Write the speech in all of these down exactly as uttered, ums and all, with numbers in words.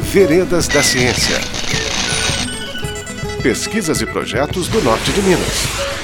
Veredas da Ciência. Pesquisas e projetos do Norte de Minas.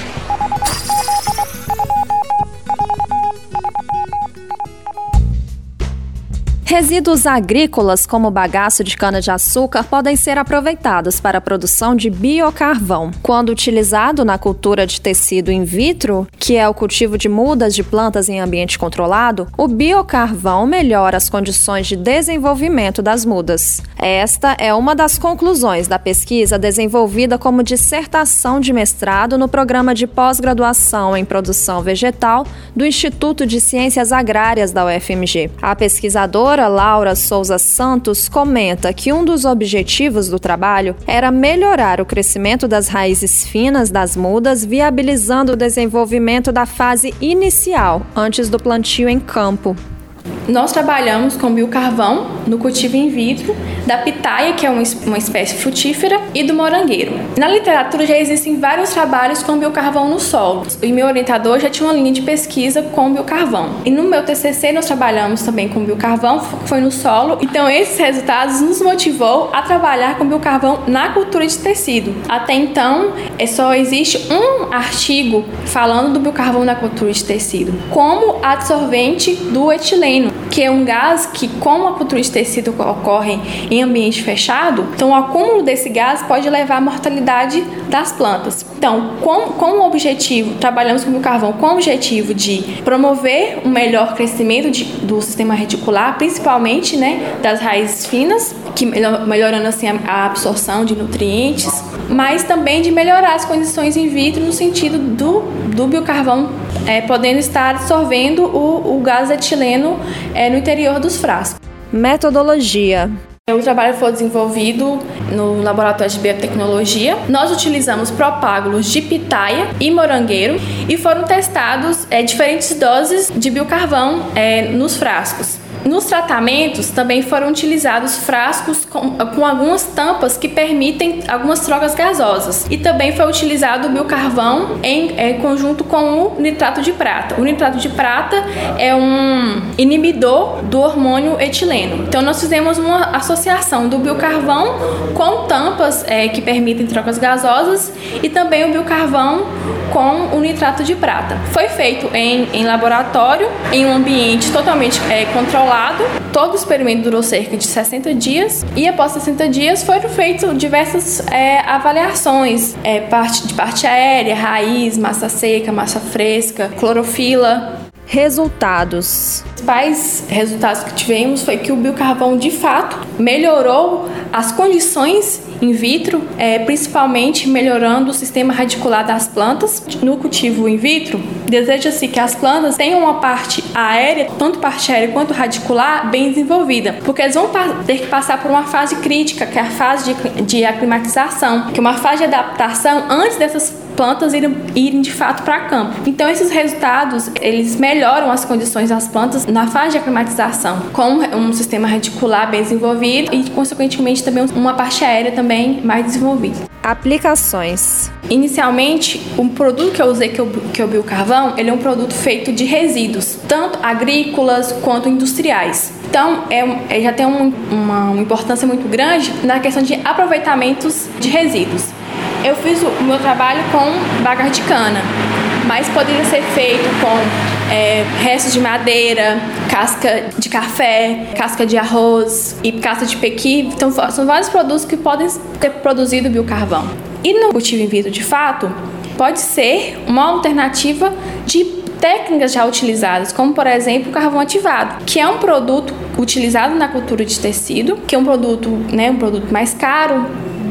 Resíduos agrícolas, como bagaço de cana-de-açúcar, podem ser aproveitados para a produção de biocarvão. Quando utilizado na cultura de tecido in vitro, que é o cultivo de mudas de plantas em ambiente controlado, o biocarvão melhora as condições de desenvolvimento das mudas. Esta é uma das conclusões da pesquisa desenvolvida como dissertação de mestrado no programa de pós-graduação em produção vegetal do Instituto de Ciências Agrárias da U F M G. A pesquisadora Laura Souza Santos comenta que um dos objetivos do trabalho era melhorar o crescimento das raízes finas das mudas, viabilizando o desenvolvimento da fase inicial, antes do plantio em campo. Nós trabalhamos com biocarvão no cultivo in vitro da pitaia, que é uma espécie frutífera, e do morangueiro. Na literatura já existem vários trabalhos com biocarvão no solo, e meu orientador já tinha uma linha de pesquisa com biocarvão. E no meu T C C nós trabalhamos também com biocarvão, que foi no solo. Então esses resultados nos motivou a trabalhar com biocarvão na cultura de tecido. Até então, só existe um artigo falando do biocarvão na cultura de tecido como adsorvente do etileno, que é um gás que, como a cultura de tecido ocorre em ambiente fechado, então o acúmulo desse gás pode levar à mortalidade das plantas. Então, com, com o objetivo, trabalhamos com o biocarvão com o objetivo de promover um melhor crescimento de, do sistema reticular, principalmente, né, das raízes finas, que melhorando assim a absorção de nutrientes, mas também de melhorar as condições in vitro no sentido do, do biocarvão é, podendo estar absorvendo o, o gás etileno é, no interior dos frascos. Metodologia. O trabalho foi desenvolvido no laboratório de biotecnologia. Nós utilizamos propágulos de pitaia e morangueiro e foram testados é, diferentes doses de biocarvão é, nos frascos. Nos tratamentos também foram utilizados frascos com, com algumas tampas que permitem algumas trocas gasosas. E também foi utilizado o biocarvão em é, conjunto com o nitrato de prata. O nitrato de prata é um inibidor do hormônio etileno. Então nós fizemos uma associação do biocarvão com tampas é, que permitem trocas gasosas e também o biocarvão com o nitrato de prata. Foi feito em, em laboratório, em um ambiente totalmente é, controlado. Todo o experimento durou cerca de sessenta dias e após sessenta dias foram feitas diversas é, avaliações, é, parte, de parte aérea, raiz, massa seca, massa fresca, clorofila. Resultados. Os principais resultados que tivemos foi que o biocarvão de fato melhorou as condições in vitro, é, principalmente melhorando o sistema radicular das plantas. No cultivo in vitro, deseja-se que as plantas tenham uma parte aérea, tanto parte aérea quanto radicular, bem desenvolvida, porque eles vão ter que passar por uma fase crítica, que é a fase de, de aclimatização, que é uma fase de adaptação antes dessas plantas irem, irem de fato para campo. Então esses resultados, eles melhoram as condições das plantas na fase de aclimatização, com um sistema radicular bem desenvolvido e consequentemente também uma parte aérea também mais desenvolvida. Aplicações. Inicialmente, o produto que eu usei, que, eu, que é o biocarvão, ele é um produto feito de resíduos, tanto agrícolas quanto industriais. Então, é, é, já tem um, uma, uma importância muito grande na questão de aproveitamentos de resíduos. Eu fiz o meu trabalho com bagaço de cana, mas poderia ser feito com é, restos de madeira, casca de café, casca de arroz e casca de pequi. Então, são vários produtos que podem ter produzido biocarvão. E no cultivo in vitro, de fato, pode ser uma alternativa de técnicas já utilizadas, como, por exemplo, o carvão ativado, que é um produto utilizado na cultura de tecido, que é um produto, né, um produto mais caro.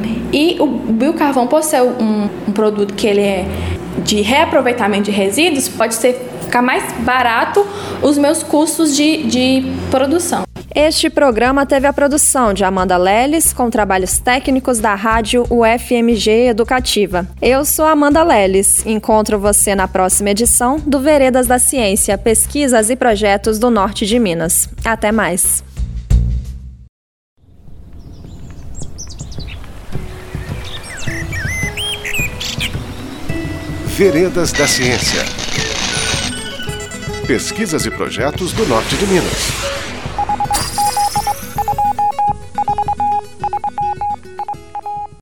E o biocarvão, por ser um, um produto que ele é de reaproveitamento de resíduos, pode ser, ficar mais barato os meus custos de, de produção. Este programa teve a produção de Amanda Leles, com trabalhos técnicos da rádio U F M G Educativa. Eu sou Amanda Leles. Encontro você na próxima edição do Veredas da Ciência, Pesquisas e Projetos do Norte de Minas. Até mais. Veredas da Ciência. Pesquisas e projetos do Norte de Minas.